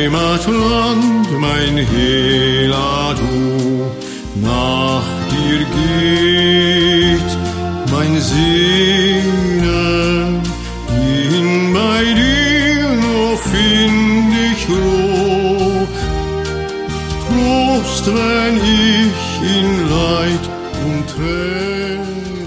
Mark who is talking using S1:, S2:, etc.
S1: Heimatland, mein Hela, du, nach dir geht mein Sehnen, ihn bei dir nur find ich Ruhe. Trost, wenn ich in Leid und Tränen